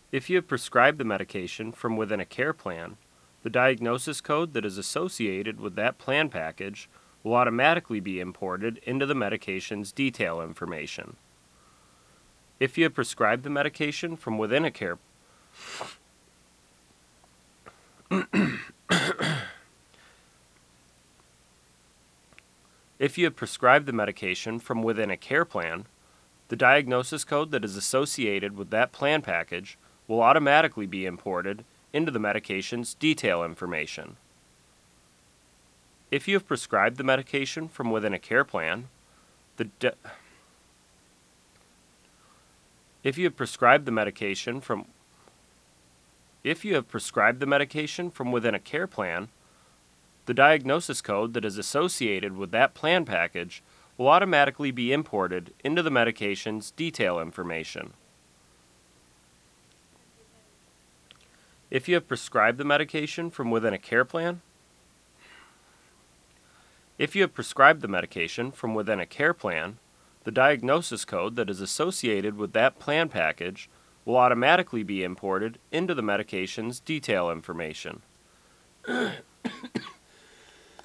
If you have prescribed the medication from within a care plan, the diagnosis code that is associated with that plan package will automatically be imported into the medication's detail information. If you have prescribed the medication from within a care If you have prescribed the medication from within a care plan, the diagnosis code that is associated with that plan package will automatically be imported into the medication's detail information. If you have prescribed the medication from within a care plan, if you have prescribed the medication from within a care plan, the diagnosis code that is associated with that plan package will automatically be imported into the medication's detail information. If you have prescribed the medication from within a care plan, If you have prescribed the medication from within a care plan, the diagnosis code that is associated with that plan package will automatically be imported into the medication's detail information.